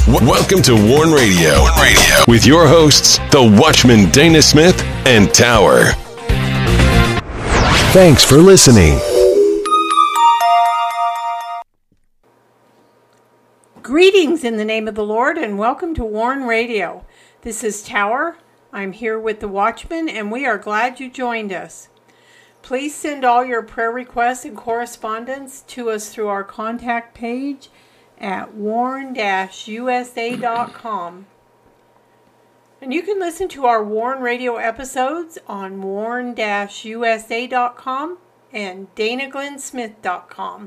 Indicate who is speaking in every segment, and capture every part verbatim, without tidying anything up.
Speaker 1: W- welcome to Warn Radio. Warn Radio with your hosts, the Watchman Dana Smith and Tower. Thanks for listening.
Speaker 2: Greetings in the name of the Lord and welcome to Warn Radio. This is Tower. I'm here with the Watchman and we are glad you joined us. Please send all your prayer requests and correspondence to us through our contact page at warn dash u s a dot com. And you can listen to our Warn Radio episodes on warn dash u s a dot com and dana glenn smith dot com.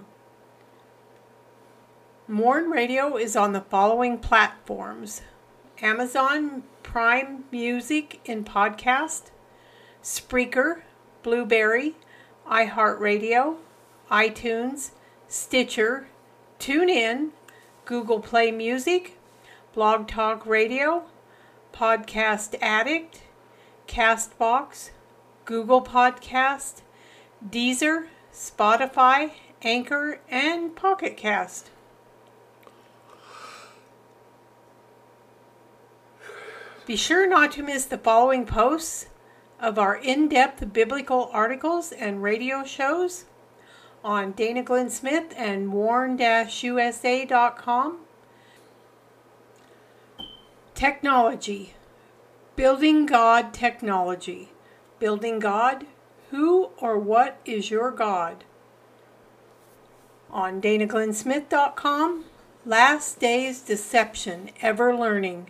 Speaker 2: Warn Radio is on the following platforms: Amazon Prime Music in podcast, Spreaker, Blueberry, iHeartRadio, iTunes, Stitcher, TuneIn, Google Play Music, Blog Talk Radio, Podcast Addict, Castbox, Google Podcast, Deezer, Spotify, Anchor, and Pocket Cast. Be sure not to miss the following posts of our in-depth biblical articles and radio shows on Dana Glenn Smith and warn dash u s a dot com. Technology. Building God Technology. Building God. Who or what is your God? On dana glenn smith dot com. Last Days Deception. Ever Learning.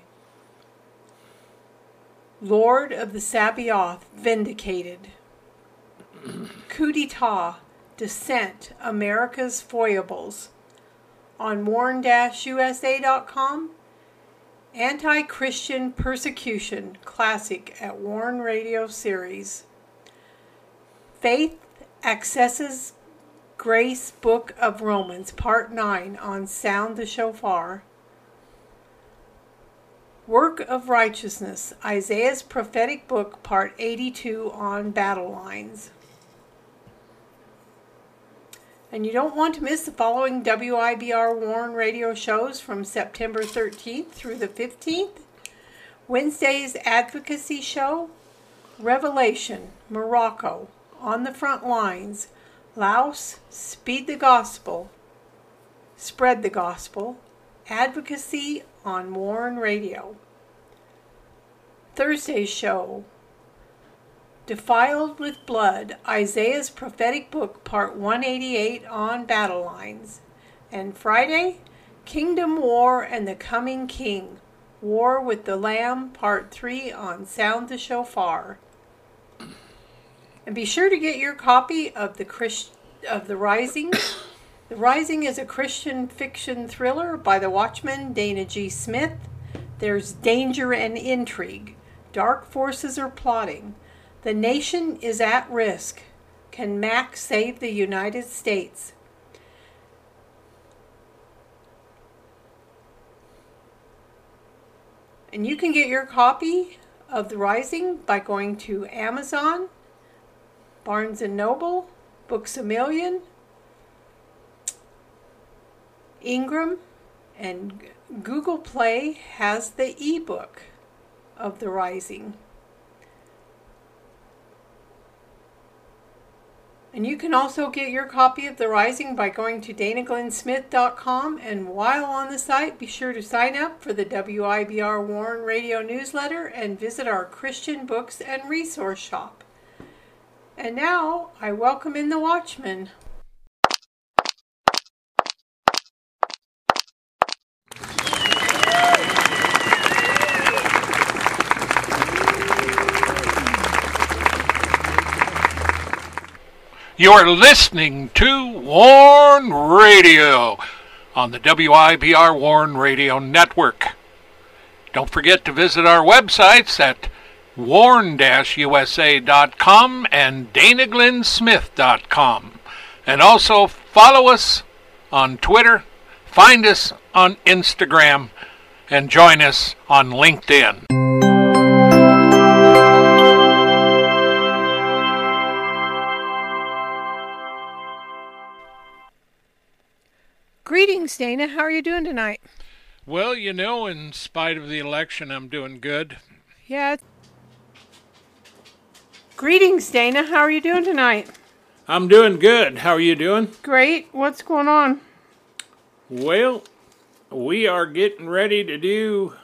Speaker 2: Lord of the Sabaoth Vindicated. Coup d'etat. Descent, America's Foibles, on warn dash u s a dot com. Anti-Christian Persecution, classic at Warn Radio Series. Faith Accesses Grace Book of Romans, Part nine, on Sound the Shofar. Work of Righteousness, Isaiah's Prophetic Book, Part eighty-two, on Battle Lines. And you don't want to miss the following W I B R Warn Radio shows from September thirteenth through the fifteenth. Wednesday's Advocacy Show, Revelation, Morocco, On the Front Lines, Laos, Speed the Gospel, Spread the Gospel, Advocacy on Warn Radio. Thursday's show, Defiled with Blood, Isaiah's Prophetic Book, Part one eighty-eight, on Battle Lines. And Friday, Kingdom War and the Coming King, War with the Lamb, Part three, on Sound the Shofar. And be sure to get your copy of the Christ- of The Rising. The Rising is a Christian fiction thriller by the Watchman Dana G. Smith. There's danger and intrigue. Dark forces are plotting. The nation is at risk. Can Mac save the United States? And you can get your copy of The Rising by going to Amazon, Barnes and Noble, Books A Million, Ingram, and Google Play has the ebook of The Rising. And you can also get your copy of The Rising by going to dana glenn smith dot com, and while on the site, be sure to sign up for the W I B R Warn Radio newsletter and visit our Christian books and resource shop. And now, I welcome in the Watchman.
Speaker 3: You are listening to Warn Radio on the W I B R Warn Radio Network. Don't forget to visit our websites at warn dash u s a dot com and dana glenn smith dot com. And also follow us on Twitter, find us on Instagram, and join us on LinkedIn.
Speaker 2: Greetings, Dana. How are you doing tonight?
Speaker 3: Well, you know, in spite of the election, I'm doing good.
Speaker 2: Yeah. Greetings, Dana. How are you doing tonight?
Speaker 3: I'm doing good. How are you doing?
Speaker 2: Great. What's going on?
Speaker 3: Well, we are getting ready to do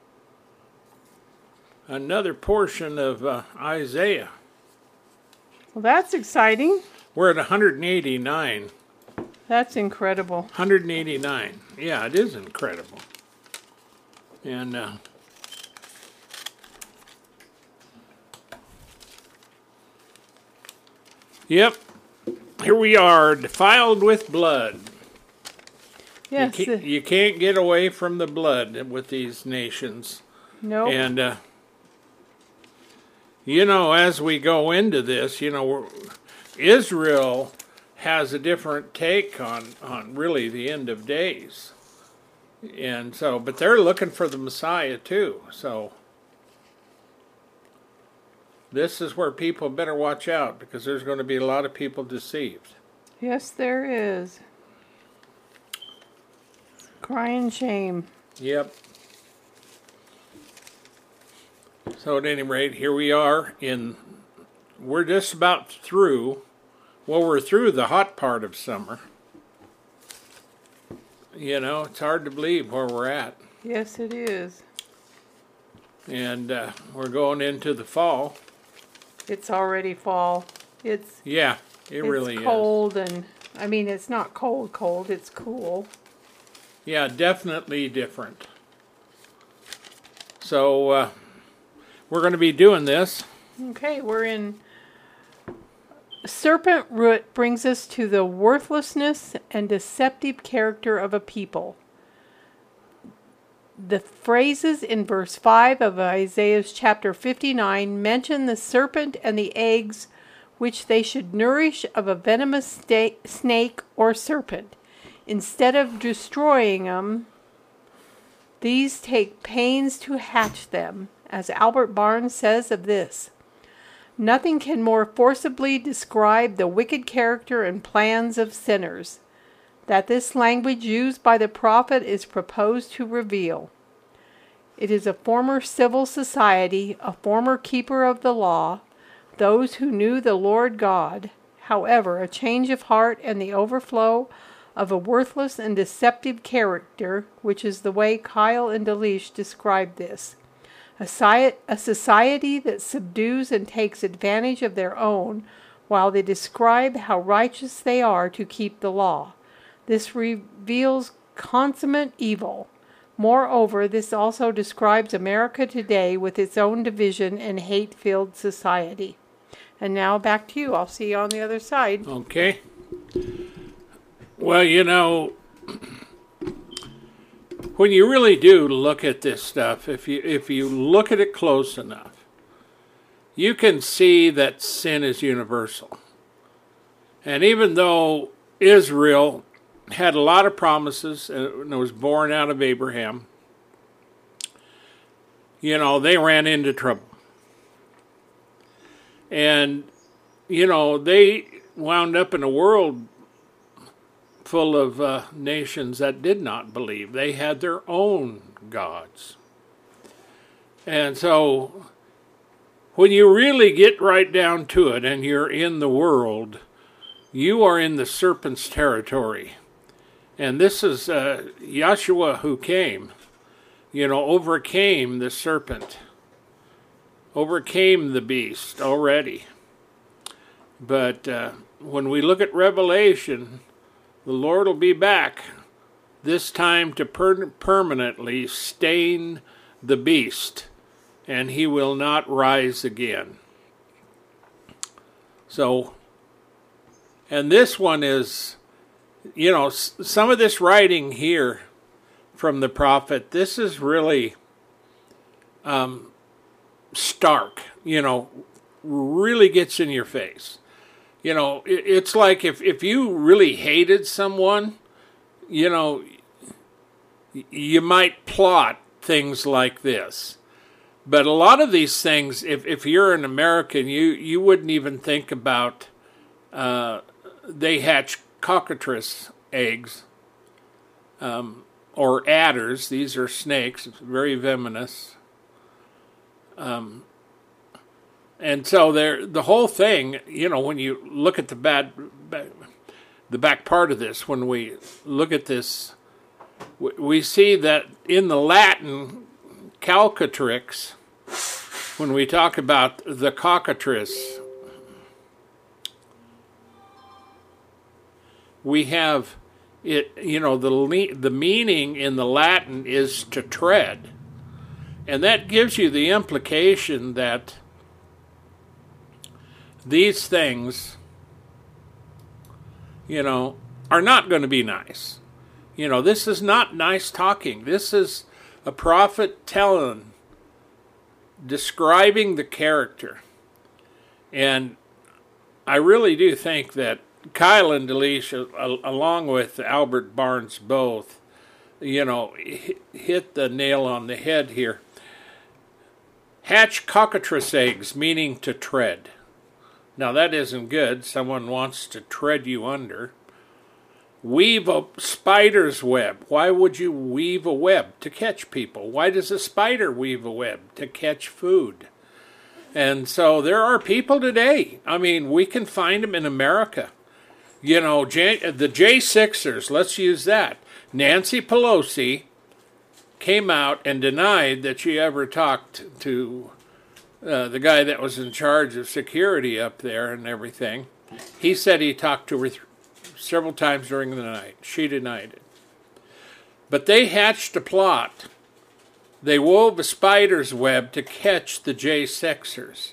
Speaker 3: another portion of uh, Isaiah.
Speaker 2: Well, that's exciting.
Speaker 3: We're at one eighty-nine.
Speaker 2: That's incredible.
Speaker 3: one eighty-nine. Yeah, it is incredible. And uh, yep, here we are, defiled with blood.
Speaker 2: Yes.
Speaker 3: You can't, you can't get away from the blood with these nations.
Speaker 2: No. Nope.
Speaker 3: And, uh, you know, as we go into this, you know, Israel has a different take on, on really the end of days. And so, but they're looking for the Messiah too. So this is where people better watch out, because there's going to be a lot of people deceived.
Speaker 2: Yes, there is. Crying shame.
Speaker 3: Yep. So at any rate, here we are in, we're just about through, well, we're through the hot part of summer. You know, it's hard to believe where we're at.
Speaker 2: Yes, it is.
Speaker 3: And uh, we're going into the fall.
Speaker 2: It's already fall. It's
Speaker 3: yeah, it
Speaker 2: it's
Speaker 3: really
Speaker 2: cold
Speaker 3: is.
Speaker 2: And I mean, it's not cold, cold. It's cool.
Speaker 3: Yeah, definitely different. So uh, we're going to be doing this.
Speaker 2: Okay, we're in. Serpent root brings us to the worthlessness and deceptive character of a people. The phrases in verse five of Isaiah chapter fifty-nine mention the serpent and the eggs which they should nourish of a venomous sta- snake or serpent. Instead of destroying them, these take pains to hatch them, as Albert Barnes says of this. Nothing can more forcibly describe the wicked character and plans of sinners that this language used by the prophet is proposed to reveal. It is a former civil society, a former keeper of the law, those who knew the Lord God. However, a change of heart and the overflow of a worthless and deceptive character, which is the way Kyle and Delish describe this. A society that subdues and takes advantage of their own, while they describe how righteous they are to keep the law. This reveals consummate evil. Moreover, this also describes America today with its own division and hate-filled society. And now back to you. I'll see you on the other side.
Speaker 3: Okay. Well, you know, when you really do look at this stuff, if you if you look at it close enough, you can see that sin is universal. And even though Israel had a lot of promises and was born out of Abraham, you know, they ran into trouble. And, you know, they wound up in a world full of uh, nations that did not believe. They had their own gods. And so when you really get right down to it and you're in the world, you are in the serpent's territory. And this is uh, Yeshua who came, you know, overcame the serpent, overcame the beast already. But uh, when we look at Revelation, the Lord will be back, this time to per- permanently stain the beast, and he will not rise again. So, and this one is, you know, s- some of this writing here from the prophet, this is really um, stark, you know, really gets in your face. You know, it's like if, if you really hated someone, you know, you might plot things like this. But a lot of these things, if, if you're an American, you, you wouldn't even think about, uh, they hatch cockatrice eggs. Um, or adders. These are snakes, very venomous. Um, and so there, the whole thing, you know, when you look at the bad, bad, the back part of this, when we look at this, we see that in the Latin calcatrix, when we talk about the cockatrice, we have it, you know, the the meaning in the Latin is to tread. And that gives you the implication that these things, you know, are not going to be nice. You know, this is not nice talking. This is a prophet telling, describing the character. And I really do think that Keil and Delitzsch, along with Albert Barnes both, you know, hit the nail on the head here. Hatch cockatrice eggs, meaning to tread. Now that isn't good. Someone wants to tread you under. Weave a spider's web. Why would you weave a web? To catch people. Why does a spider weave a web? To catch food. And so there are people today. I mean, we can find them in America. You know, J- the J sixers, let's use that. Nancy Pelosi came out and denied that she ever talked to uh, the guy that was in charge of security up there and everything. He said he talked to her th- several times during the night. She denied it. But they hatched a plot. They wove a spider's web to catch the J sixers.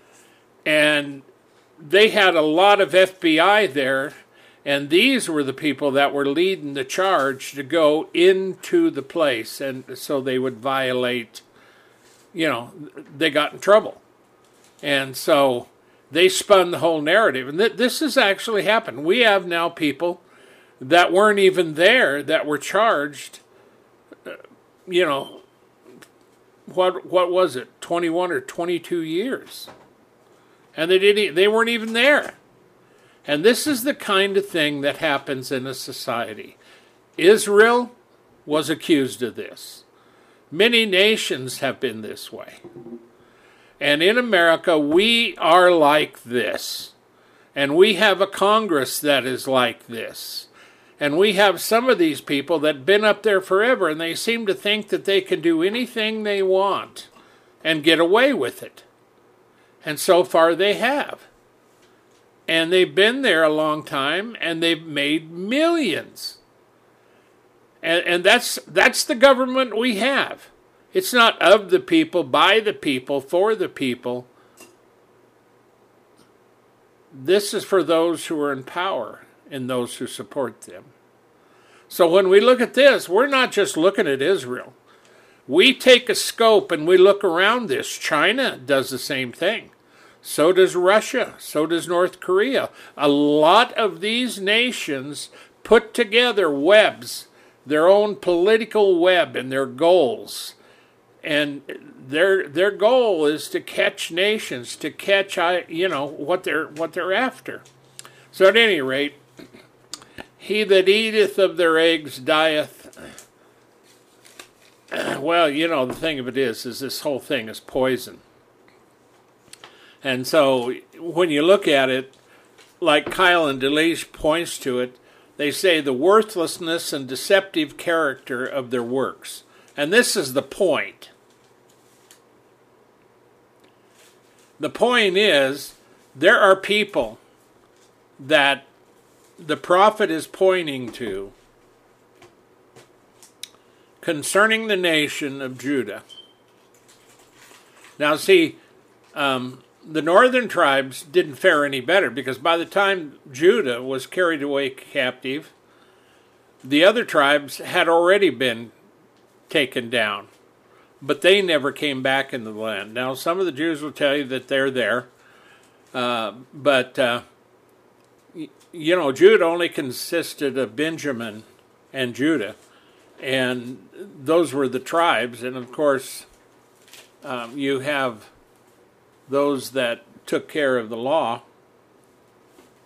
Speaker 3: And they had a lot of F B I there, and these were the people that were leading the charge to go into the place, and so they would violate, you know, they got in trouble. And so they spun the whole narrative. And th- this has actually happened. We have now people that weren't even there that were charged, uh, you know, what what was it, twenty-one or twenty-two years. And they didn't. They weren't even there. And this is the kind of thing that happens in a society. Israel was accused of this. Many nations have been this way. And in America, we are like this. And we have a Congress that is like this. And we have some of these people that have been up there forever, and they seem to think that they can do anything they want and get away with it. And so far they have. And they've been there a long time, and they've made millions. And, and that's that's the government we have. It's not of the people, by the people, for the people. This is for those who are in power and those who support them. So when we look at this, we're not just looking at Israel. We take a scope and we look around this. China does the same thing. So does Russia. So does North Korea. A lot of these nations put together webs, their own political web and their goals. And their their goal is to catch nations, to catch, you know, what they're what they're after. So at any rate, he that eateth of their eggs dieth. Well, you know, the thing of it is, is this whole thing is poison. And so when you look at it, like Keil and Delitzsch points to it, they say the worthlessness and deceptive character of their works. And this is the point. The point is, there are people that the prophet is pointing to concerning the nation of Judah. Now see, um, the northern tribes didn't fare any better, because by the time Judah was carried away captive, the other tribes had already been taken down, but they never came back into the land. Now, some of the Jews will tell you that they're there, uh, but, uh, you know, Judah only consisted of Benjamin and Judah, and those were the tribes, and of course, um, you have those that took care of the law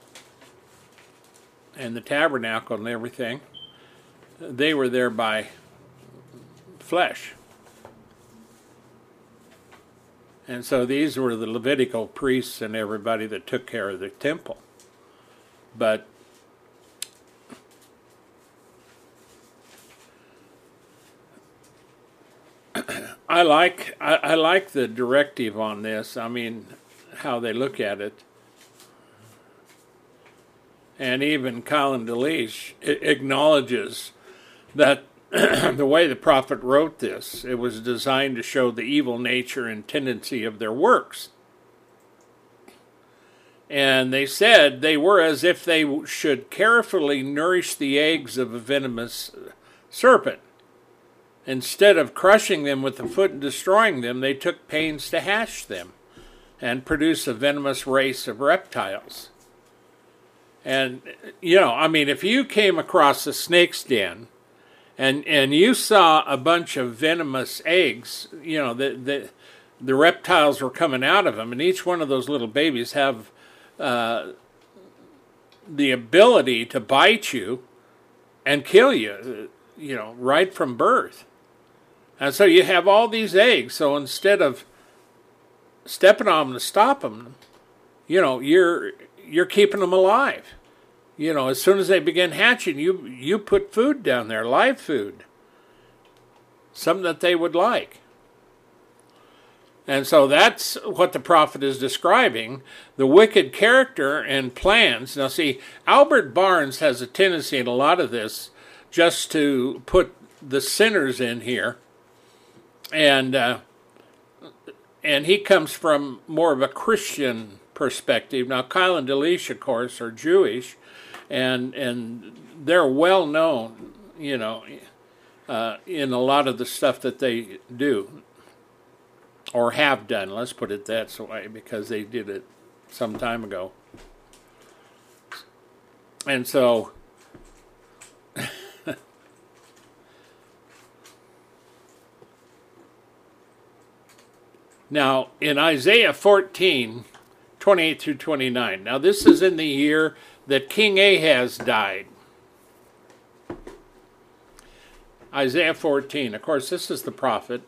Speaker 3: and the tabernacle and everything. They were there by
Speaker 4: flesh. And so these were the Levitical priests and everybody that took care of the temple. But I like I, I like the directive on this. I mean, how they look at it. And even Colin DeLeach acknowledges that the way the prophet wrote this, it was designed to show the evil nature and tendency of their works. And they said they were as if they should carefully nourish the eggs of a venomous serpent. Instead of crushing them with the foot and destroying them, they took pains to hatch them and produce a venomous race of reptiles. And, you know, I mean, if you came across a snake's den and and you saw a bunch of venomous eggs, you know, the, the, the reptiles were coming out of them, and each one of those little babies have uh, the ability to bite you and kill you, you know, right from birth. And so you have all these eggs, so instead of stepping on them to stop them, you know, you're... you're keeping them alive. You know, as soon as they begin hatching, you you put food down there, live food. Something that they would like. And so that's what the prophet is describing, the wicked character and plans. Now see, Albert Barnes has a tendency in a lot of this just to put the sinners in here. And, uh, and he comes from more of a Christian perspective. Now, Kyle and DeLeach, of course, are Jewish, and and they're well known, you know, uh, in a lot of the stuff that they do, or have done. Let's put it that way, because they did it some time ago. And so, now in Isaiah fourteen, twenty-eight through twenty-nine. Now this is in the year that King Ahaz died. Isaiah fourteen. Of course, this is the prophet.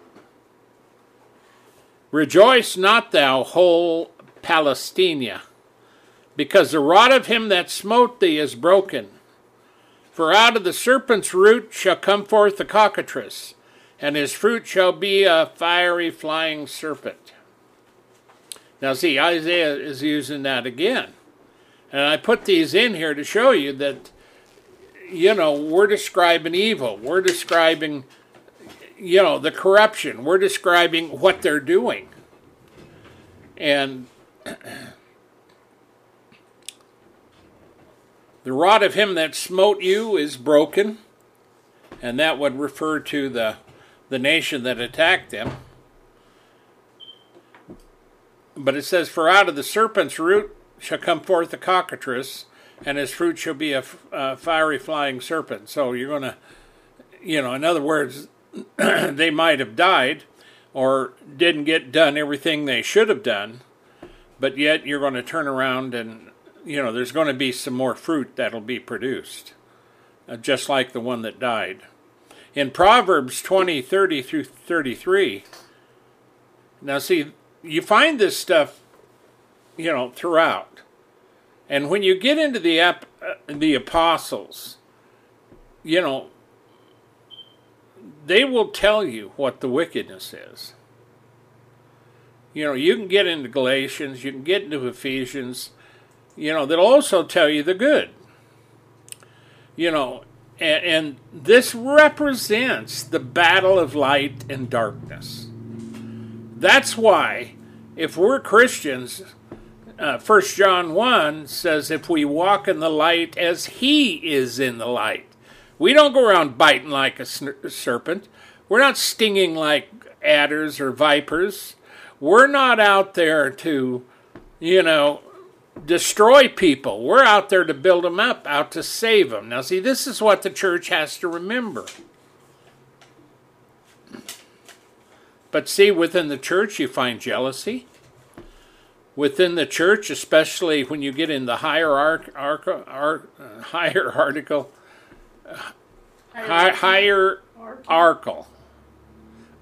Speaker 4: Rejoice not thou, whole Palestina, because the rod of him that smote thee is broken. For out of the serpent's root shall come forth the cockatrice, and his fruit shall be a fiery flying serpent. Now see, Isaiah is using that again. And I put these in here to show you that, you know, we're describing evil. We're describing, you know, the corruption. We're describing what they're doing. And the rod of him that smote you is broken. And that would refer to the, the nation that attacked them. But it says, for out of the serpent's root shall come forth the cockatrice, and his fruit shall be a, a fiery flying serpent. So you're going to, you know, in other words, they might have died or didn't get done everything they should have done, but yet you're going to turn around and, you know, there's going to be some more fruit that'll be produced, uh, just like the one that died. In Proverbs twenty, thirty through thirty-three, now see, you find this stuff, you know, throughout. And when you get into the ap- uh, the apostles, you know, they will tell you what the wickedness is. You know, you can get into Galatians, you can get into Ephesians, you know, they'll also tell you the good. You know, and, and this represents the battle of light and darkness. That's why, if we're Christians, uh, First John one says, if we walk in the light as he is in the light. We don't go around biting like a serpent. We're not stinging like adders or vipers. We're not out there to, you know, destroy people. We're out there to build them up, out to save them. Now, see, this is what the church has to remember. But see, within the church, you find jealousy. Within the church, especially when you get in the hierarch, arch, arch, hierarchical, hi, hierarchical,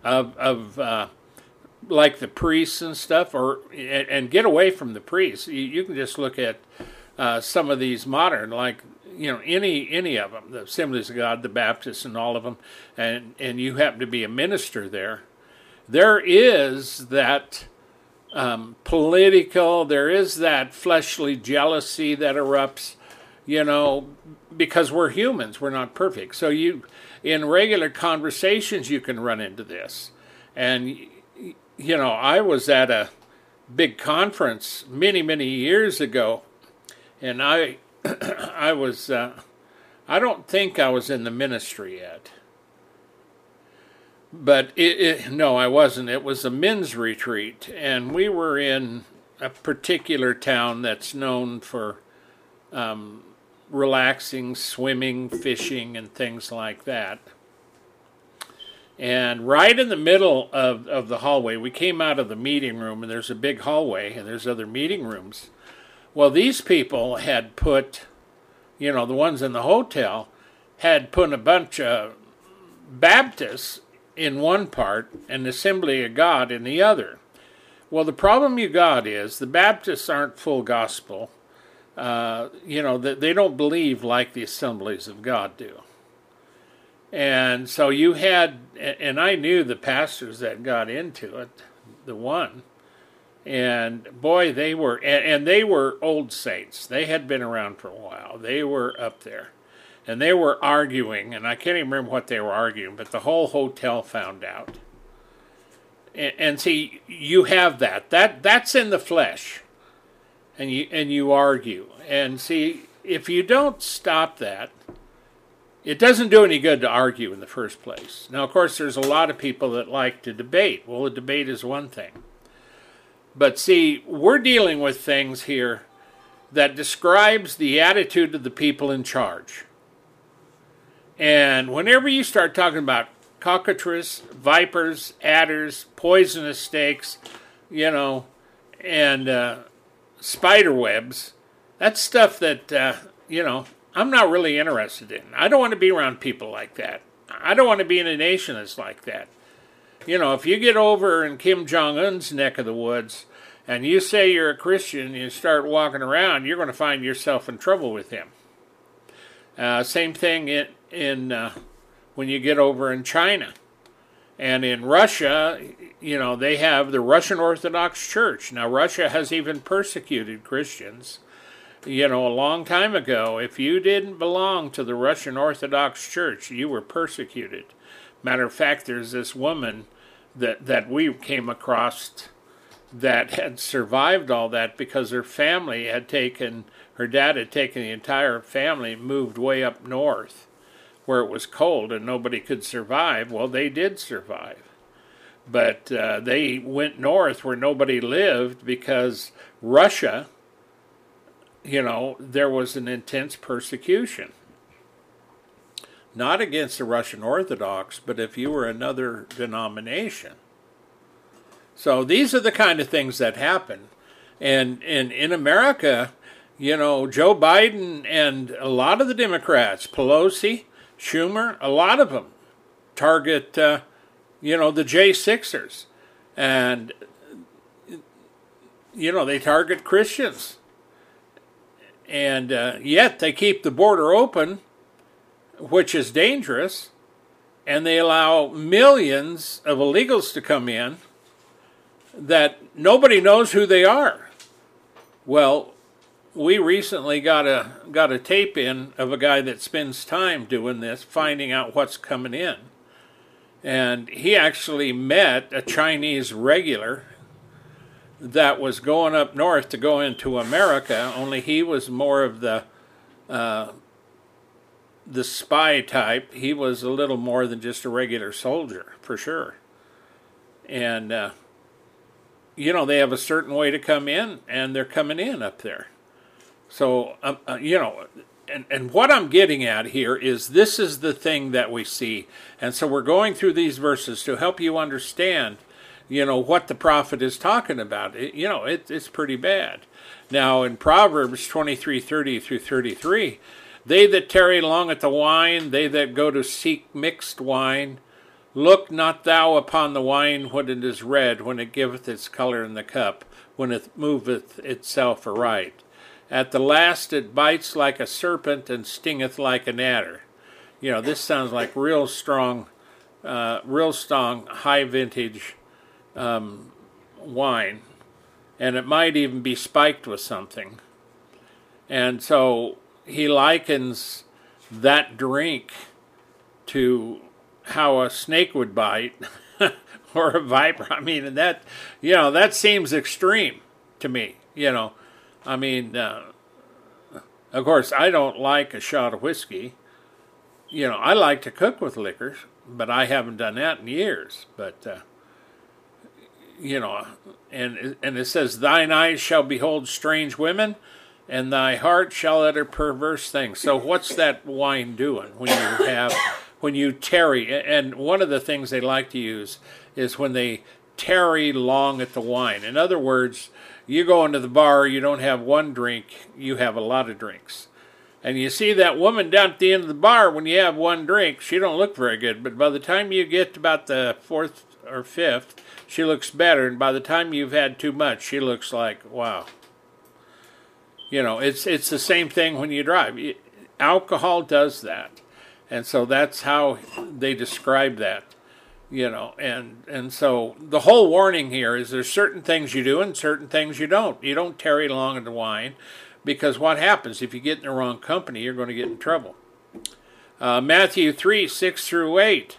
Speaker 4: of, of uh, like the priests and stuff, or and, and get away from the priests. You, you can just look at uh, some of these modern, like, you know, any any of them, the Assemblies of God, the Baptists, and all of them, and, and you happen to be a minister there. There is that um, political, there is that fleshly jealousy that erupts, you know, because we're humans, we're not perfect. So you, in regular conversations, you can run into this. And, you know, I was at a big conference many, many years ago, and I, I was, uh, I don't think I was in the ministry yet. But, it, it, no, I wasn't. It was a men's retreat, and we were in a particular town that's known for um, relaxing, swimming, fishing, and things like that. And right in the middle of, of the hallway, we came out of the meeting room, and there's a big hallway, and there's other meeting rooms. Well, these people had put, you know, the ones in the hotel, had put a bunch of Baptists in one part and the Assembly of God in the other. Well, the problem you got is the Baptists aren't full gospel. Uh, you know, they, they don't believe like the Assemblies of God do. And so you had, and I knew the pastors that got into it, the one, and boy, they were, and, and they were old saints. They had been around for a while. They were up there. And they were arguing, and I can't even remember what they were arguing, but the whole hotel found out. And, and see, you have that. That that's in the flesh. And you and you argue. And see, if you don't stop that, it doesn't do any good to argue in the first place. Now, of course, there's a lot of people that like to debate. Well, a debate is one thing. But see, we're dealing with things here that describes the attitude of the people in charge. And whenever you start talking about cockatrice, vipers, adders, poisonous snakes, you know, and uh, spider webs, that's stuff that, uh, you know, I'm not really interested in. I don't want to be around people like that. I don't want to be in a nation that's like that. You know, if you get over in Kim Jong-un's neck of the woods and you say you're a Christian and you start walking around, you're going to find yourself in trouble with him. Uh, same thing in, in uh, when you get over in China. And in Russia, you know, they have the Russian Orthodox Church. Now, Russia has even persecuted Christians. You know, a long time ago, if you didn't belong to the Russian Orthodox Church, you were persecuted. Matter of fact, there's this woman that, that we came across that had survived all that because her family had taken, her dad had taken the entire family, moved way up north where it was cold and nobody could survive. Well, they did survive. But uh, they went north where nobody lived because Russia, you know, there was an intense persecution. Not against the Russian Orthodox, but if you were another denomination. So these are the kind of things that happen. And, and in America, you know, Joe Biden and a lot of the Democrats, Pelosi, Schumer, a lot of them target, uh, you know, the J sixers. And, you know, they target Christians. And uh, yet they keep the border open, which is dangerous, and they allow millions of illegals to come in that nobody knows who they are. Well, we recently got a got a tape in of a guy that spends time doing this, finding out what's coming in. And he actually met a Chinese regular that was going up north to go into America, only he was more of the uh, the spy type. He was a little more than just a regular soldier, for sure. And, uh, you know, they have a certain way to come in, and they're coming in up there. So, um, uh, you know, and, and what I'm getting at here is this is the thing that we see. And so we're going through these verses to help you understand, you know, what the prophet is talking about. It, you know, it, it's pretty bad. Now, in Proverbs twenty-three thirty through thirty-three, they that tarry long at the wine, they that go to seek mixed wine, Look not thou upon the wine when it is red, when it giveth its color in the cup, when it moveth itself aright. At the last it bites like a serpent and stingeth like an adder. You know, this sounds like real strong, uh, real strong, high vintage um, wine. And it might even be spiked with something. And so he likens that drink to how a snake would bite or a viper. I mean, and that, you know, that seems extreme to me, you know. I mean, uh, of course, I don't like a shot of whiskey. You know, I like to cook with liquors, but I haven't done that in years. But, uh, you know, and and it says, thine eyes shall behold strange women, and thy heart shall utter perverse things. So what's that wine doing when you have, when you tarry? And one of the things they like to use is when they tarry long at the wine. In other words, you go into the bar, you don't have one drink, you have a lot of drinks. And you see that woman down at the end of the bar, when you have one drink, she don't look very good. But by the time you get to about the fourth or fifth, she looks better. And by the time you've had too much, she looks like, wow. You know, it's it's the same thing when you drive. Alcohol does that. And so that's how they describe that. You know, and, and so the whole warning here is there's certain things you do and certain things you don't. You don't tarry long in the wine, because what happens if you get in the wrong company, you're going to get in trouble. Uh, Matthew three, six through eight.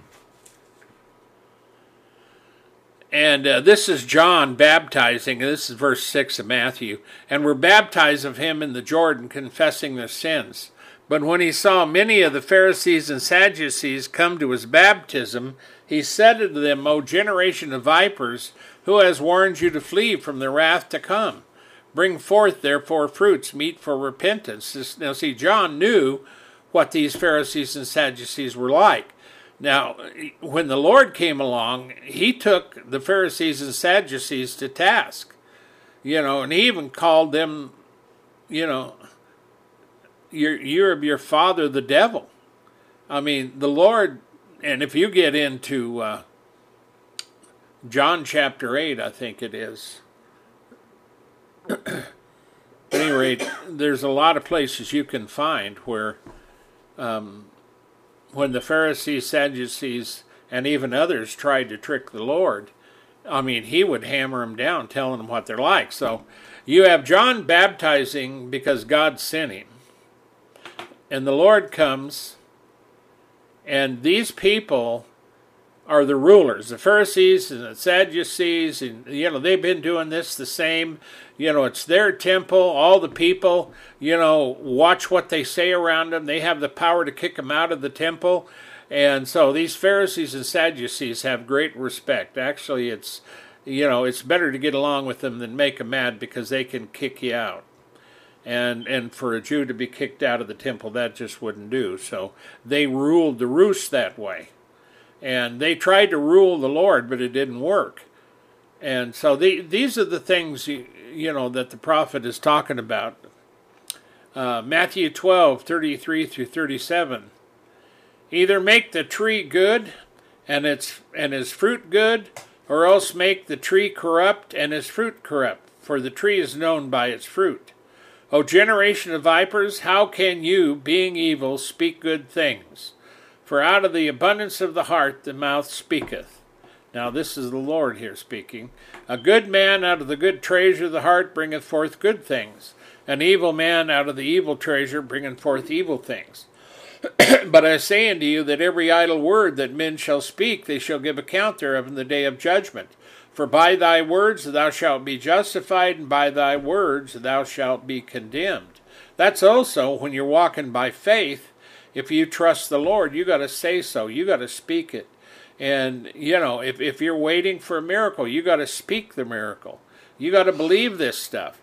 Speaker 4: And uh, this is John baptizing, and this is verse six of Matthew. And were baptized of him in the Jordan, confessing their sins. But when he saw many of the Pharisees and Sadducees come to his baptism, he said unto them, O generation of vipers, who has warned you to flee from the wrath to come? Bring forth therefore fruits meet for repentance. This, now see, John knew what these Pharisees and Sadducees were like. Now, when the Lord came along, he took the Pharisees and Sadducees to task. You know, and he even called them, you know, You're, you're of your father, the devil. I mean, the Lord, and if you get into uh, John chapter eight, I think it is. At any rate, there's a lot of places you can find where um, when the Pharisees, Sadducees, and even others tried to trick the Lord, I mean, he would hammer them down, telling them what they're like. So you have John baptizing because God sent him. And the Lord comes, and these people are the rulers, the Pharisees and the Sadducees, and, you know, they've been doing this the same. You know, it's their temple, all the people, you know, watch what they say around them. They have the power to kick them out of the temple. And so these Pharisees and Sadducees have great respect. Actually, it's, you know, it's better to get along with them than make them mad, because they can kick you out. And and for a Jew to be kicked out of the temple, that just wouldn't do. So they ruled the roost that way. And they tried to rule the Lord, but it didn't work. And so the, these are the things, you, you know, that the prophet is talking about. Uh, Matthew twelve, thirty-three through thirty-seven. Either make the tree good and its and his fruit good, or else make the tree corrupt and his fruit corrupt, for the tree is known by its fruit. O generation of vipers, how can you, being evil, speak good things? For out of the abundance of the heart the mouth speaketh. Now this is the Lord here speaking. A good man out of the good treasure of the heart bringeth forth good things. An evil man out of the evil treasure bringeth forth evil things. But I say unto you that every idle word that men shall speak, they shall give account thereof in the day of judgment. For by thy words thou shalt be justified, and by thy words thou shalt be condemned. That's also when you're walking by faith. If you trust the Lord, you got to say so. You got to speak it. And, you know, if, if you're waiting for a miracle, you got to speak the miracle. You got to believe this stuff.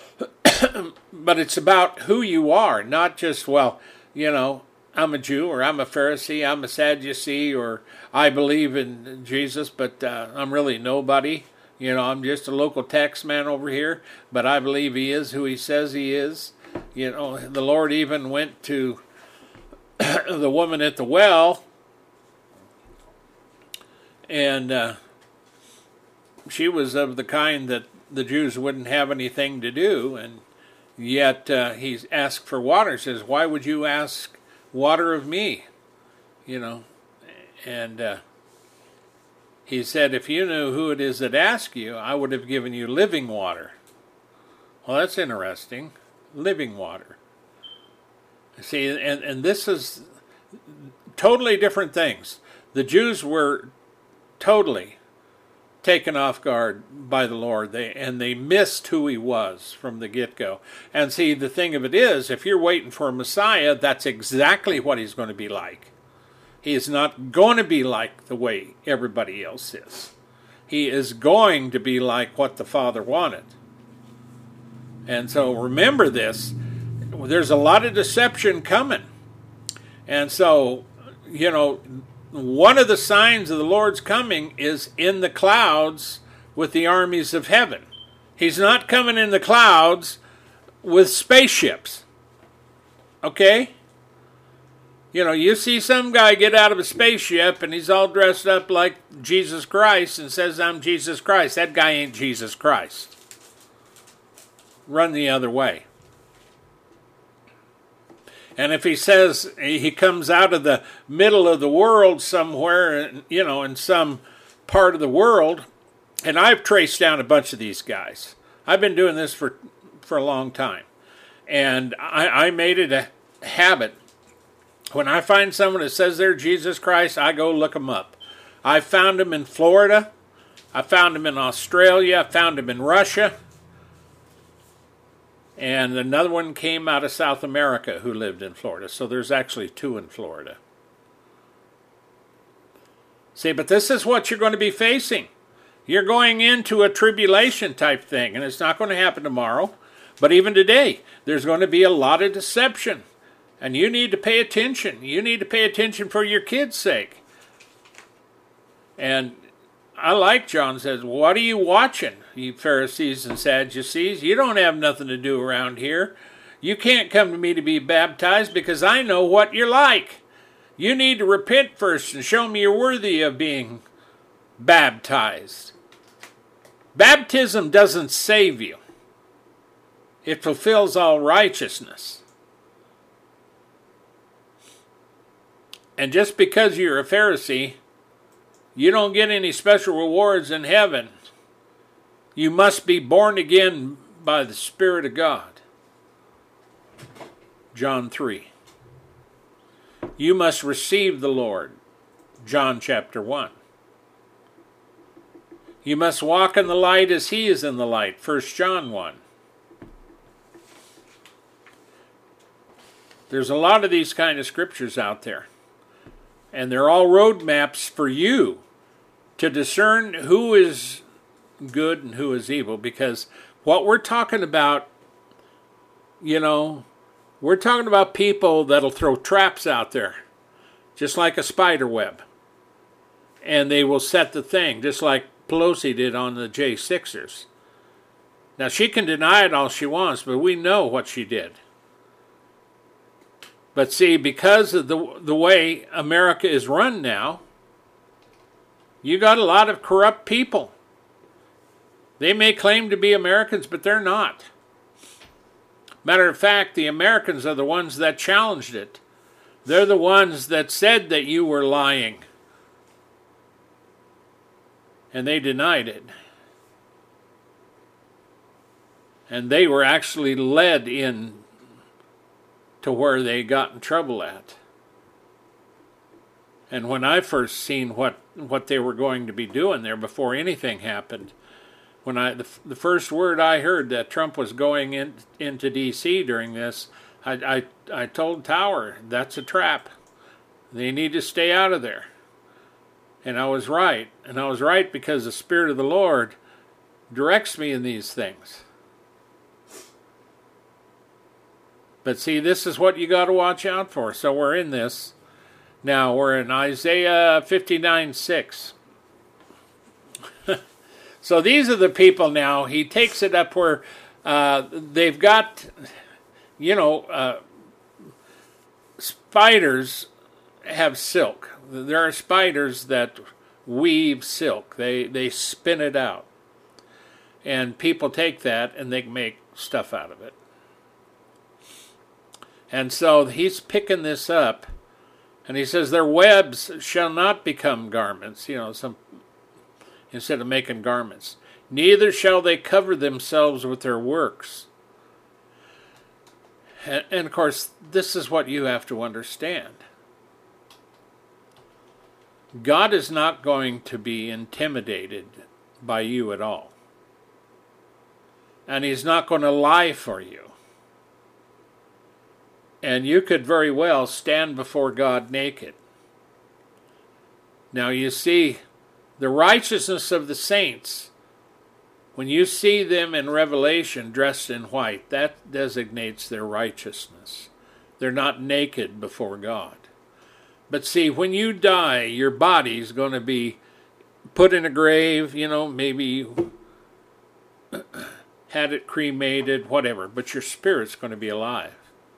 Speaker 4: But it's about who you are, not just, well, you know, I'm a Jew, or I'm a Pharisee, I'm a Sadducee, or I believe in Jesus, but uh, I'm really nobody. You know, I'm just a local tax man over here, but I believe he is who he says he is. You know, the Lord even went to the woman at the well, And uh, she was of the kind that the Jews wouldn't have anything to do, and yet uh, he asked for water. He says, why would you ask water of me? You know, and uh, he said, if you knew who it is that asked you, I would have given you living water. Well, that's interesting. Living water. See, and, and this is totally different things. The Jews were totally taken off guard by the Lord, they and they missed who he was from the get-go. And see, the thing of it is, if you're waiting for a Messiah, that's exactly what he's going to be like. He is not going to be like the way everybody else is. He is going to be like what the Father wanted. And so remember this, there's a lot of deception coming. And so, you know, one of the signs of the Lord's coming is in the clouds with the armies of heaven. He's not coming in the clouds with spaceships. Okay? You know, you see some guy get out of a spaceship and he's all dressed up like Jesus Christ and says, I'm Jesus Christ. That guy ain't Jesus Christ. Run the other way. And if he says he comes out of the middle of the world somewhere, you know, in some part of the world, and I've traced down a bunch of these guys. I've been doing this for, for a long time. And I, I made it a habit. When I find someone that says they're Jesus Christ, I go look them up. I found them in Florida. I found them in Australia. I found them in Russia. And another one came out of South America who lived in Florida. So there's actually two in Florida. See, but this is what you're going to be facing. You're going into a tribulation type thing, and it's not going to happen tomorrow. But even today, there's going to be a lot of deception. And you need to pay attention. You need to pay attention for your kids' sake. And I like John says, what are you watching, you Pharisees and Sadducees? You don't have nothing to do around here. You can't come to me to be baptized because I know what you're like. You need to repent first and show me you're worthy of being baptized. Baptism doesn't save you. It fulfills all righteousness. And just because you're a Pharisee, you don't get any special rewards in heaven. You must be born again by the Spirit of God. John three. You must receive the Lord. John chapter one. You must walk in the light as he is in the light. First John one. There's a lot of these kind of scriptures out there. And they're all roadmaps for you to discern who is good and who is evil. Because what we're talking about, you know, we're talking about people that'll throw traps out there, just like a spider web. And they will set the thing, just like Pelosi did on the J sixers. Now, she can deny it all she wants, but we know what she did. But see, because of the the way America is run now, you got a lot of corrupt people. They may claim to be Americans, but they're not. Matter of fact, the Americans are the ones that challenged it. They're the ones that said that you were lying. And they denied it. And they were actually led in to where they got in trouble at. And when I first seen what, what they were going to be doing there before anything happened, when I the, the first word I heard that Trump was going in, into D C during this, I, I, I told Tower, that's a trap. They need to stay out of there. And I was right. And I was right because the Spirit of the Lord directs me in these things. But see, this is what you got to watch out for. So we're in this. Now, we're in Isaiah fifty-nine six. So these are the people now. He takes it up where uh, they've got, you know, uh, spiders have silk. There are spiders that weave silk. They they spin it out. And people take that and they make stuff out of it. And so he's picking this up, and he says their webs shall not become garments, you know, some instead of making garments. Neither shall they cover themselves with their works. And, and of course, this is what you have to understand. God is not going to be intimidated by you at all. And he's not going to lie for you. And you could very well stand before God naked. Now you see, the righteousness of the saints, when you see them in Revelation dressed in white, that designates their righteousness. They're not naked before God. But see, when you die, your body's going to be put in a grave, you know, maybe you had it cremated, whatever, but your spirit's going to be alive.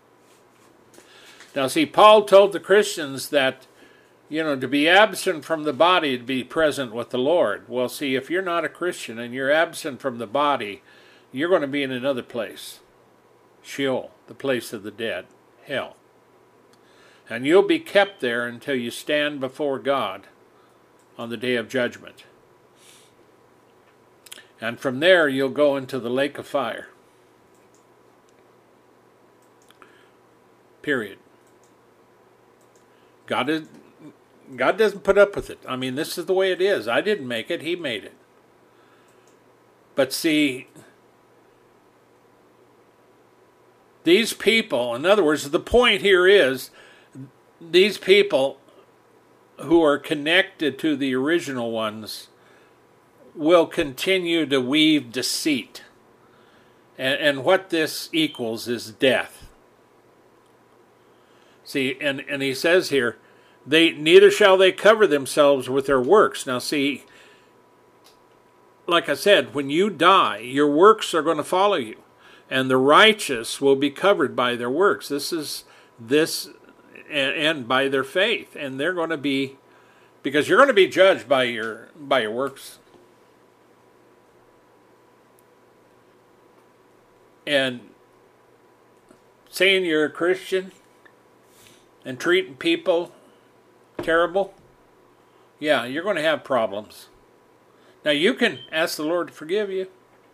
Speaker 4: Now see, Paul told the Christians that, you know, to be absent from the body, to be present with the Lord. Well, see, if you're not a Christian and you're absent from the body, you're going to be in another place. Sheol, the place of the dead, hell. And you'll be kept there until you stand before God on the day of judgment. And from there, you'll go into the lake of fire. Period. God is, God doesn't put up with it. I mean, this is the way it is. I didn't make it. He made it. But see, these people, in other words, the point here is, these people who are connected to the original ones will continue to weave deceit. And, and what this equals is death. See, and, and he says here, they neither shall they cover themselves with their works. Now see, like I said, when you die, your works are going to follow you. And the righteous will be covered by their works. This is this and, and by their faith. And they're going to be, because you're going to be judged by your by your works. And saying you're a Christian and treating people terrible, yeah, you're going to have problems. Now you can ask the Lord to forgive you,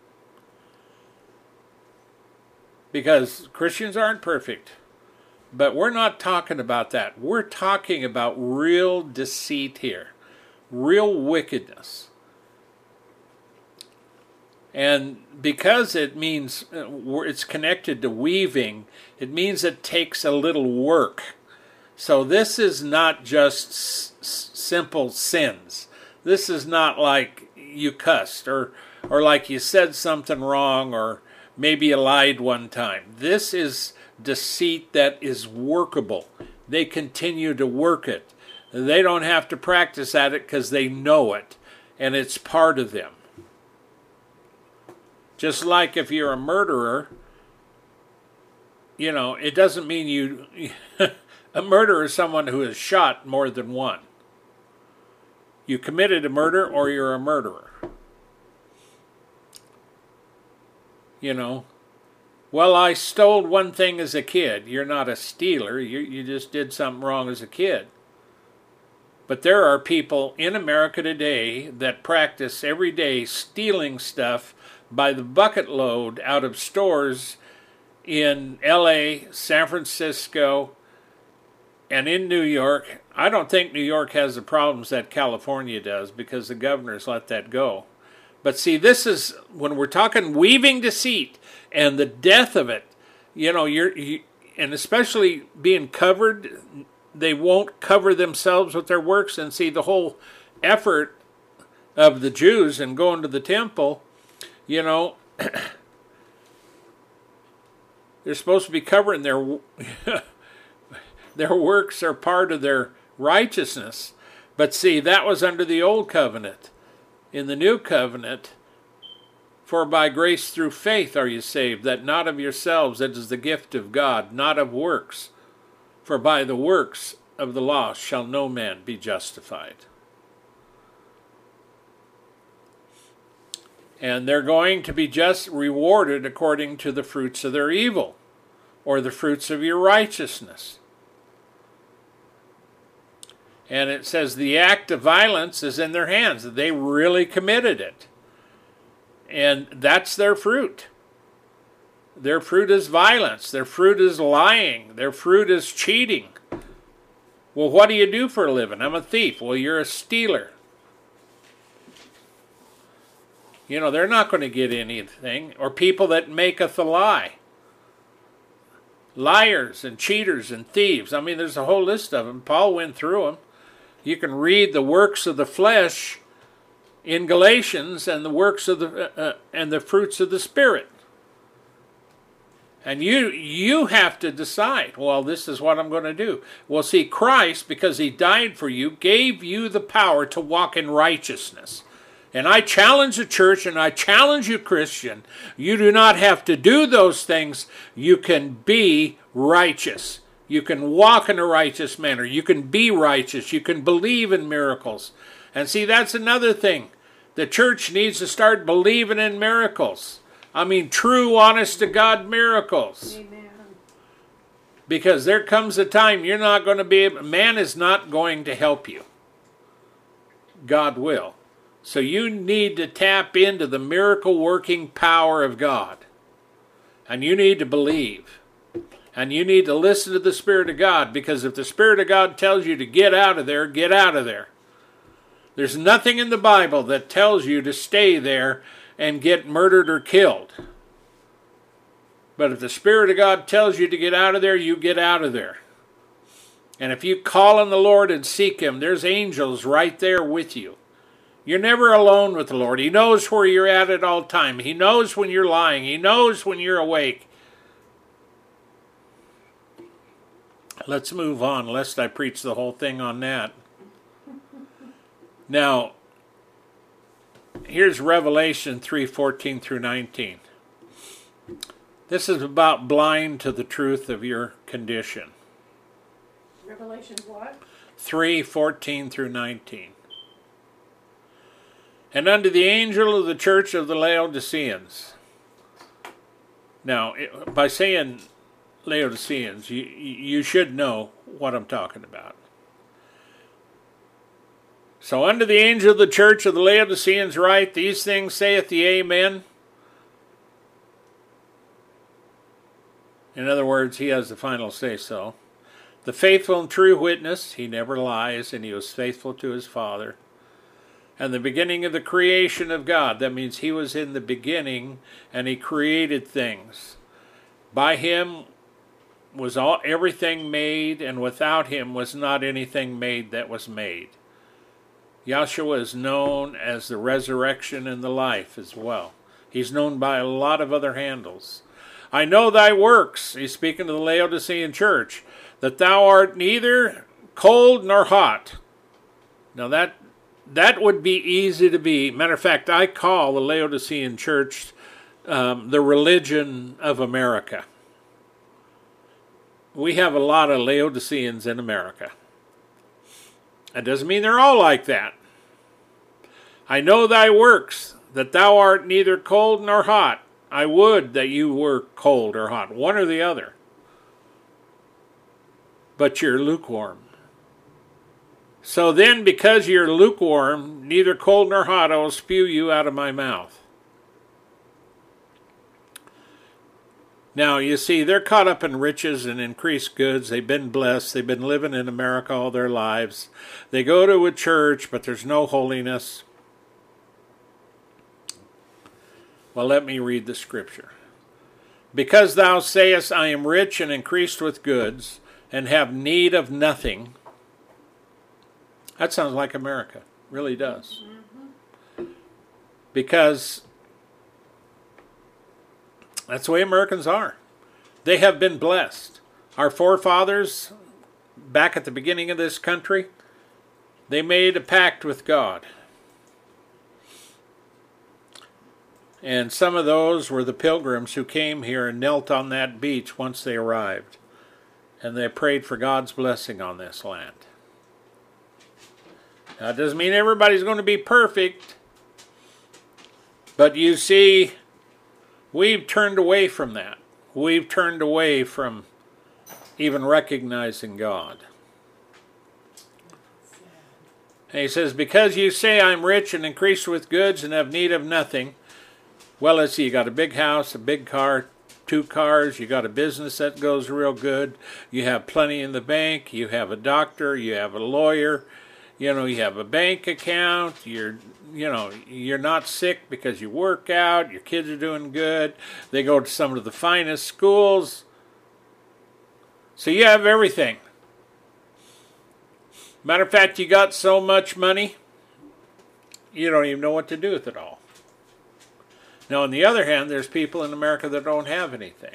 Speaker 4: because Christians aren't perfect. But we're not talking about that. We're talking about real deceit here, real wickedness. And because it means it's connected to weaving, it means it takes a little work. So this is not just s- simple sins. This is not like you cussed or or like you said something wrong or maybe you lied one time. This is deceit that is workable. They continue to work it. They don't have to practice at it because they know it, and it's part of them. Just like if you're a murderer, you know, it doesn't mean you... A murderer is someone who has shot more than one. You committed a murder or you're a murderer. You know, well, I stole one thing as a kid. You're not a stealer. You, you just did something wrong as a kid. But there are people in America today that practice every day stealing stuff by the bucket load out of stores in L A, San Francisco, and in New York. I don't think New York has the problems that California does because the governors let that go. But see, this is, when we're talking weaving deceit and the death of it, you know, you're, you, and especially being covered, they won't cover themselves with their works. And see, the whole effort of the Jews in going to the temple, you know, they're supposed to be covering their their works are part of their righteousness. But see, that was under the old covenant. In the new covenant, for by grace through faith are you saved, that not of yourselves, it is the gift of God, not of works. For by the works of the law shall no man be justified. And they're going to be just rewarded according to the fruits of their evil, or the fruits of your righteousness. And it says the act of violence is in their hands. They really committed it. And that's their fruit. Their fruit is violence. Their fruit is lying. Their fruit is cheating. Well, what do you do for a living? I'm a thief. Well, you're a stealer. You know, they're not going to get anything. Or people that maketh a lie. Liars and cheaters and thieves. I mean, there's a whole list of them. Paul went through them. You can read the works of the flesh in Galatians and the works of the uh, and the fruits of the Spirit. And you you have to decide, well, this is what I'm going to do. Well, see, Christ, because he died for you, gave you the power to walk in righteousness. And I challenge the church, and I challenge you, Christian, you do not have to do those things. You can be righteous. You can walk in a righteous manner. You can be righteous. You can believe in miracles. And see, that's another thing. The church needs to start believing in miracles. I mean, true, honest-to-God miracles.
Speaker 2: Amen.
Speaker 4: Because there comes a time you're not going to be able, man is not going to help you. God will. So you need to tap into the miracle-working power of God. And you need to believe. And you need to listen to the Spirit of God, because if the Spirit of God tells you to get out of there, get out of there. There's nothing in the Bible that tells you to stay there and get murdered or killed. But if the Spirit of God tells you to get out of there, you get out of there. And if you call on the Lord and seek him, there's angels right there with you. You're never alone with the Lord. He knows where you're at at all time. He knows when you're lying. He knows when you're awake. Let's move on, lest I preach the whole thing on that. Now, here's Revelation three fourteen through nineteen. This is about blind to the truth of your condition.
Speaker 2: Revelation what?
Speaker 4: three fourteen through nineteen. And unto the angel of the church of the Laodiceans. Now, by saying Laodiceans, you, you should know what I'm talking about. So unto the angel of the church of the Laodiceans write, these things saith the Amen. In other words, he has the final say-so. The faithful and true witness, he never lies, and he was faithful to his Father. And the beginning of the creation of God, that means he was in the beginning, and he created things. By him was all everything made, and without him was not anything made that was made. Yahshua is known as the resurrection and the life as well. He's known by a lot of other handles. I know thy works, he's speaking to the Laodicean church, that thou art neither cold nor hot. Now that that would be easy to be. Matter of fact, I call the Laodicean church um, the religion of America. We have a lot of Laodiceans in America. That doesn't mean they're all like that. I know thy works, that thou art neither cold nor hot. I would that you were cold or hot, one or the other. But you're lukewarm. So then, because you're lukewarm, neither cold nor hot, I will spew you out of my mouth. Now, you see, they're caught up in riches and increased goods. They've been blessed. They've been living in America all their lives. They go to a church, but there's no holiness. Well, let me read the scripture. Because thou sayest, I am rich and increased with goods, and have need of nothing. That sounds like America. It really does. Mm-hmm. Because that's the way Americans are. They have been blessed. Our forefathers, back at the beginning of this country, they made a pact with God. And some of those were the pilgrims who came here and knelt on that beach once they arrived. And they prayed for God's blessing on this land. Now, it doesn't mean everybody's going to be perfect. But you see, we've turned away from that. We've turned away from even recognizing God. And he says, because you say I'm rich and increased with goods and have need of nothing. Well, let's see, you got a big house, a big car, two cars, you got a business that goes real good, you have plenty in the bank, you have a doctor, you have a lawyer, you know, you have a bank account, you're, you know, you're not sick because you work out, your kids are doing good, they go to some of the finest schools. So you have everything. Matter of fact, you got so much money, you don't even know what to do with it all. Now, on the other hand, there's people in America that don't have anything.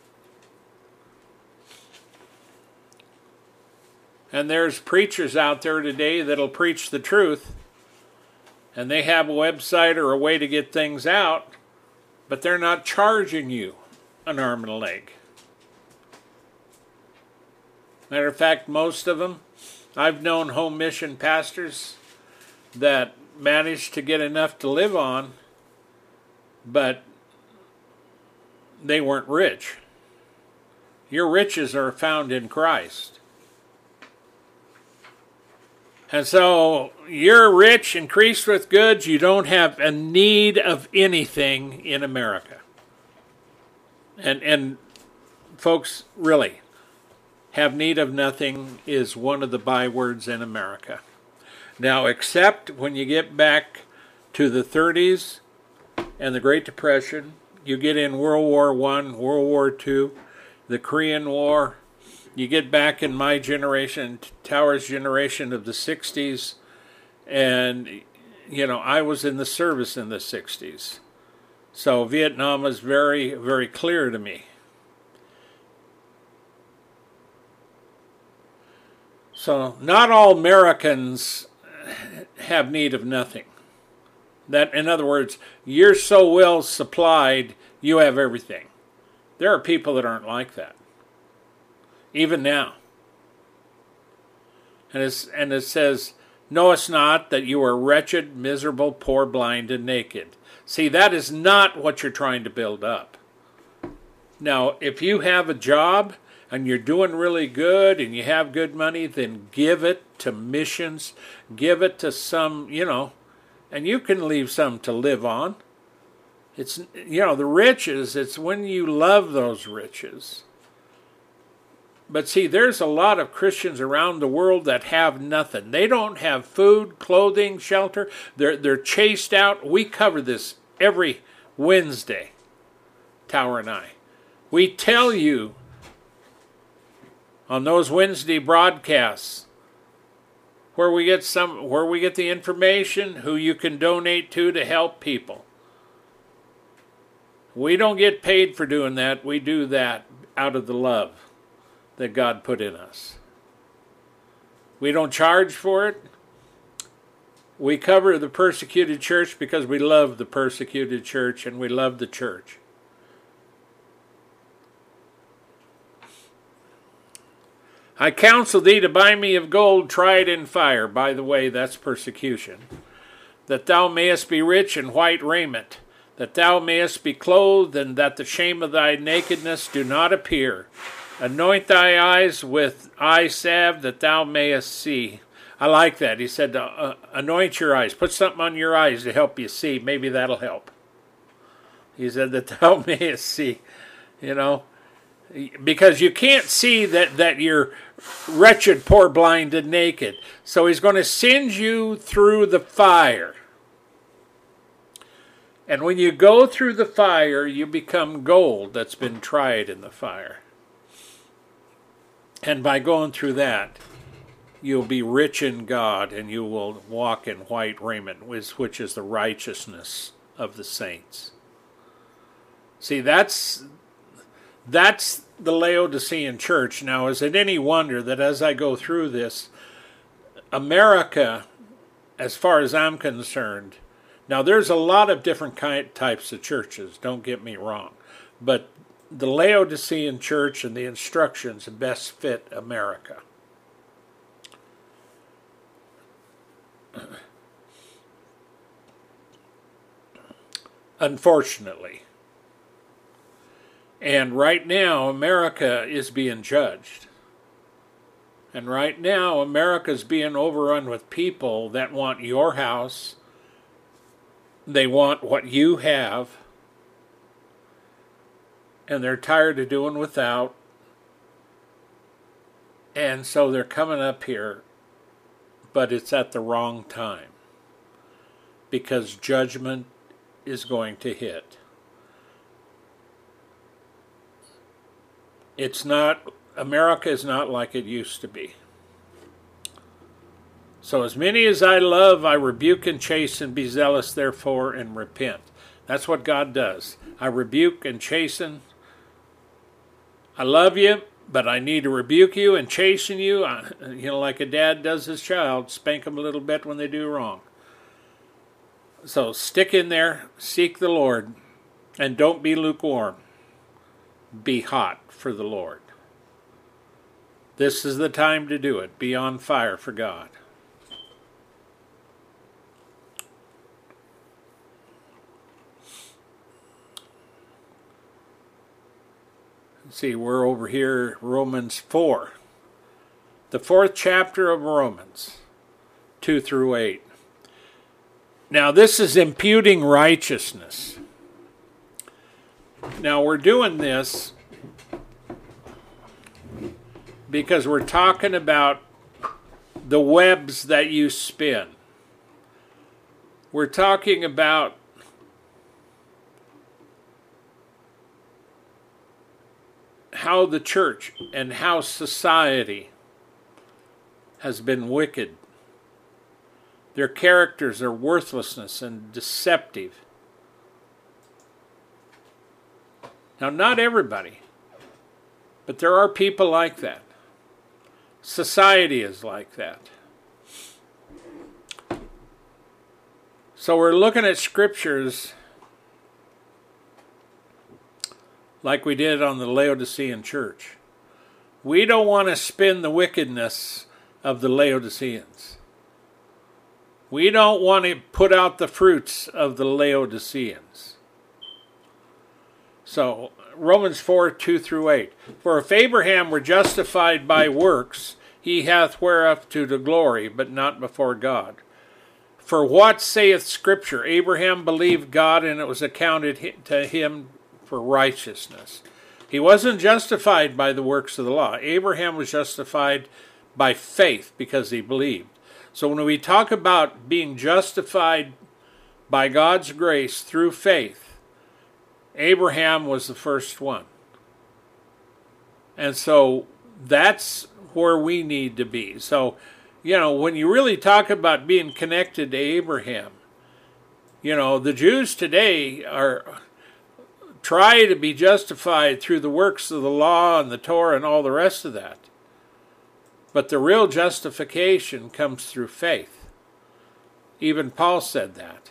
Speaker 4: And there's preachers out there today that'll preach the truth, and they have a website or a way to get things out, but they're not charging you an arm and a leg. Matter of fact, most of them, I've known home mission pastors that managed to get enough to live on, but they weren't rich. Your riches are found in Christ. And so you're rich, increased with goods, you don't have a need of anything in America. And and folks, really, have need of nothing is one of the bywords in America. Now, except when you get back to the thirties and the Great Depression, you get in World War One, World War Two, the Korean War, you get back in my generation, Tower's generation of the sixties, and, you know, I was in the service in the sixties. So Vietnam was very, very clear to me. So not all Americans have need of nothing. That, in other words, you're so well supplied, you have everything. There are people that aren't like that, even now. And, it's, and it says, knowest not that you are wretched, miserable, poor, blind, and naked. See, that is not what you're trying to build up. Now, if you have a job and you're doing really good and you have good money, then give it to missions. Give it to some, you know, and you can leave some to live on. It's, you know, the riches, it's when you love those riches. But see, there's a lot of Christians around the world that have nothing. They don't have food, clothing, shelter. They're, they're chased out. We cover this every Wednesday, Tower and I. We tell you on those Wednesday broadcasts where we get some, where we get the information, who you can donate to to help people. We don't get paid for doing that. We do that out of the love that God put in us. We don't charge for it. We cover the persecuted church because we love the persecuted church and we love the church. I counsel thee to buy me of gold tried in fire. By the way, that's persecution. That thou mayest be rich in white raiment. That thou mayest be clothed, and that the shame of thy nakedness do not appear. Anoint thy eyes with eye salve, that thou mayest see. I like that. He said, uh, anoint your eyes. Put something on your eyes to help you see. Maybe that'll help. He said that thou mayest see. You know, because you can't see that, that you're wretched, poor, blind, and naked. So he's going to send you through the fire. And when you go through the fire, you become gold that's been tried in the fire. And by going through that, you'll be rich in God, and you will walk in white raiment, which is the righteousness of the saints. See, that's that's the Laodicean church. Now, is it any wonder that as I go through this, America, as far as I'm concerned, now there's a lot of different kind, types of churches, don't get me wrong, but the Laodicean church and the instructions best fit America. unfortunately. And right now, America is being judged. And right now, America is being overrun with people that want your house. They want what you have. And they're tired of doing without. And so they're coming up here, but it's at the wrong time. Because judgment is going to hit. It's not, America is not like it used to be. So as many as I love, I rebuke and chasten, be zealous therefore and repent. That's what God does. I rebuke and chasten. I love you, but I need to rebuke you and chasten you. I, you know, like a dad does his child, spank them a little bit when they do wrong. So stick in there, seek the Lord, and don't be lukewarm. Be hot for the Lord. This is the time to do it. Be on fire for God. Let's see, we're over here, Romans four. The fourth chapter of Romans, two through eight. Now this is imputing righteousness. Now we're doing this because we're talking about the webs that you spin. We're talking about how the church and how society has been wicked. Their characters are worthlessness and deceptive. Now, not everybody, but there are people like that. Society is like that. So we're looking at scriptures like we did on the Laodicean church. We don't want to spin the wickedness of the Laodiceans. We don't want to put out the fruits of the Laodiceans. So, Romans four, two through eight. For if Abraham were justified by works, he hath whereof to the glory, but not before God. For what saith Scripture? Abraham believed God, and it was accounted to him for righteousness. He wasn't justified by the works of the law. Abraham was justified by faith because he believed. So when we talk about being justified by God's grace through faith, Abraham was the first one. And so that's where we need to be. So, you know, when you really talk about being connected to Abraham, you know, the Jews today are try to be justified through the works of the law and the Torah and all the rest of that. But the real justification comes through faith. Even Paul said that.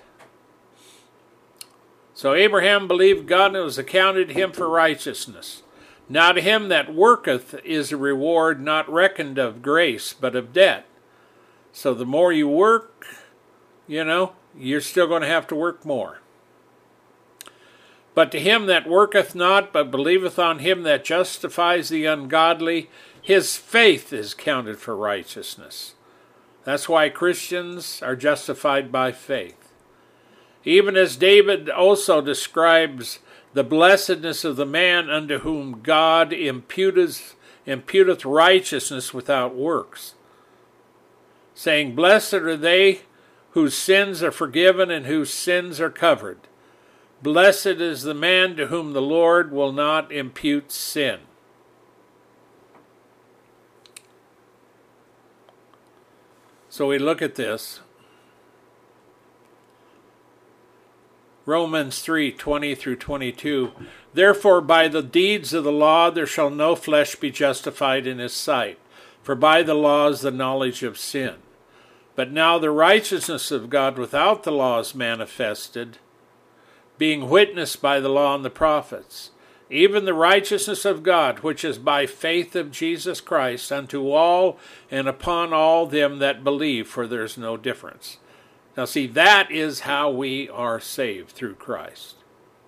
Speaker 4: So Abraham believed God, and it was accounted him for righteousness. Now to him that worketh is a reward not reckoned of grace, but of debt. So the more you work, you know, you're still going to have to work more. But to him that worketh not, but believeth on him that justifies the ungodly, his faith is counted for righteousness. That's why Christians are justified by faith. Even as David also describes the blessedness of the man unto whom God imputeth, imputeth righteousness without works, saying, Blessed are they whose sins are forgiven and whose sins are covered. Blessed is the man to whom the Lord will not impute sin. So we look at this. Romans three, twenty through twenty-two. Therefore by the deeds of the law there shall no flesh be justified in his sight, for by the law is the knowledge of sin. But now the righteousness of God without the law is manifested, being witnessed by the law and the prophets, even the righteousness of God, which is by faith of Jesus Christ, unto all and upon all them that believe, for there is no difference. Now see, that is how we are saved, through Christ.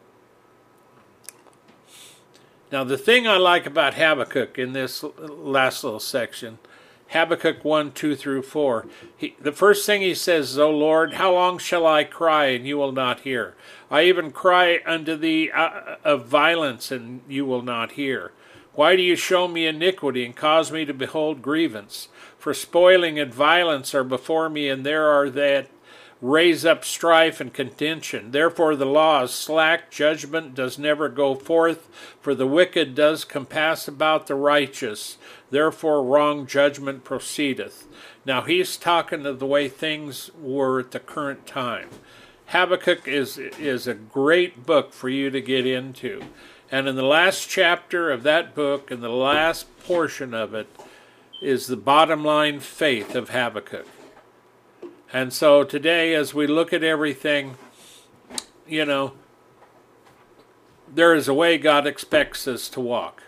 Speaker 4: Now the thing I like about Habakkuk in this last little section, Habakkuk one, two through four, he, the first thing he says is, O Lord, how long shall I cry and you will not hear? I even cry unto thee uh, of violence and you will not hear. Why do you show me iniquity and cause me to behold grievance? For spoiling and violence are before me, and there are that raise up strife and contention. Therefore the law is slack, judgment does never go forth, for the wicked does compass about the righteous. Therefore wrong judgment proceedeth. Now he's talking of the way things were at the current time. Habakkuk is is a great book for you to get into. And in the last chapter of that book, and the last portion of it, is the bottom line faith of Habakkuk. And so today, as we look at everything, you know, there is a way God expects us to walk.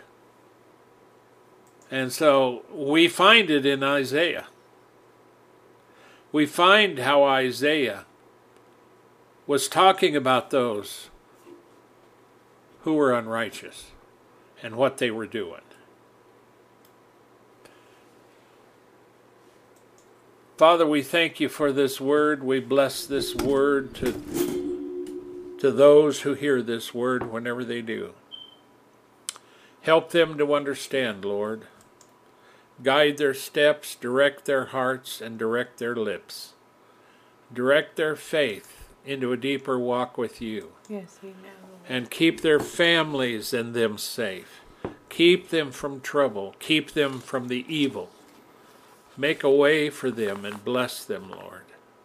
Speaker 4: And so we find it in Isaiah. We find how Isaiah was talking about those who were unrighteous and what they were doing. Father, we thank you for this word. We bless this word to, to those who hear this word whenever they do. Help them to understand, Lord. Guide their steps, direct their hearts, and direct their lips. Direct their faith into a deeper walk with you.
Speaker 2: Yes, amen.
Speaker 4: And keep their families and them safe. Keep them from trouble. Keep them from the evil. Make a way for them and bless them, Lord.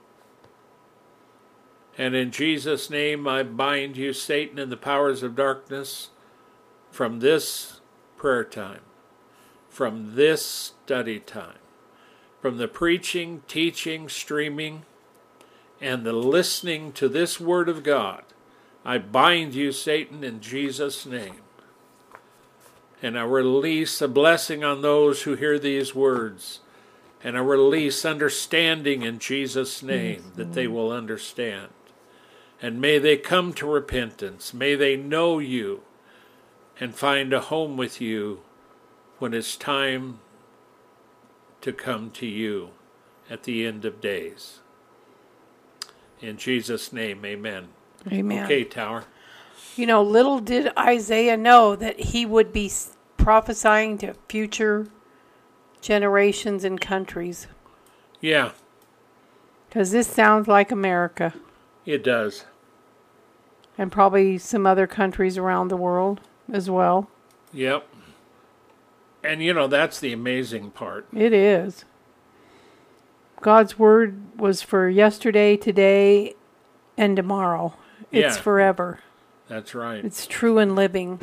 Speaker 4: And in Jesus' name I bind you, Satan, and the powers of darkness from this prayer time, from this study time, from the preaching, teaching, streaming, and the listening to this word of God. I bind you, Satan, in Jesus' name. And I release a blessing on those who hear these words. And I release understanding in Jesus' name, yes, that they will understand. And may they come to repentance. May they know you and find a home with you when it's time to come to you at the end of days. In Jesus' name, amen.
Speaker 2: Amen.
Speaker 4: Okay, Tower.
Speaker 2: You know, little did Isaiah know that he would be prophesying to future generations and countries.
Speaker 4: Yeah.
Speaker 2: Because this sounds like America.
Speaker 4: It does.
Speaker 2: And probably some other countries around the world as well.
Speaker 4: Yep. And you know, that's the amazing part.
Speaker 2: It is. God's word was for yesterday, today, and tomorrow. It's
Speaker 4: yeah.
Speaker 2: forever.
Speaker 4: That's right.
Speaker 2: It's true and living.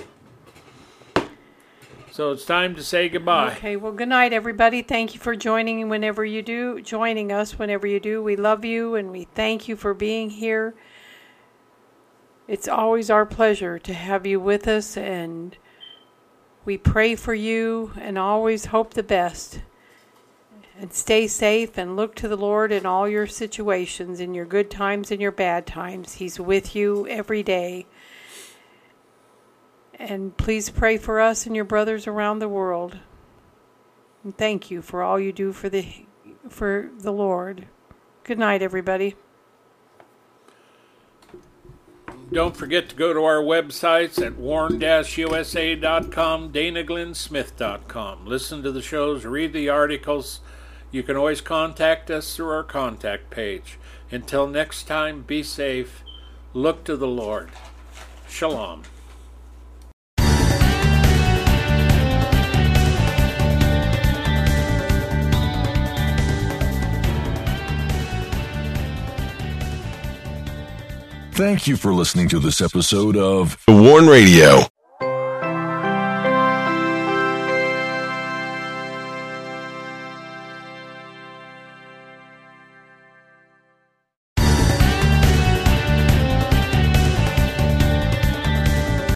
Speaker 4: So it's time to say goodbye.
Speaker 2: Okay, well, good night, everybody. Thank you for joining whenever you do, joining us whenever you do. We love you, and we thank you for being here. It's always our pleasure to have you with us, and we pray for you and always hope the best. And stay safe and look to the Lord in all your situations, in your good times and your bad times. He's with you every day. And please pray for us and your brothers around the world. And thank you for all you do for the for the Lord. Good night, everybody.
Speaker 4: Don't forget to go to our websites at warn dash u s a dot com, dana glenn smith dot com. Listen to the shows, read the articles. You can always contact us through our contact page. Until next time, be safe. Look to the Lord. Shalom.
Speaker 1: Thank you for listening to this episode of The Warn Radio.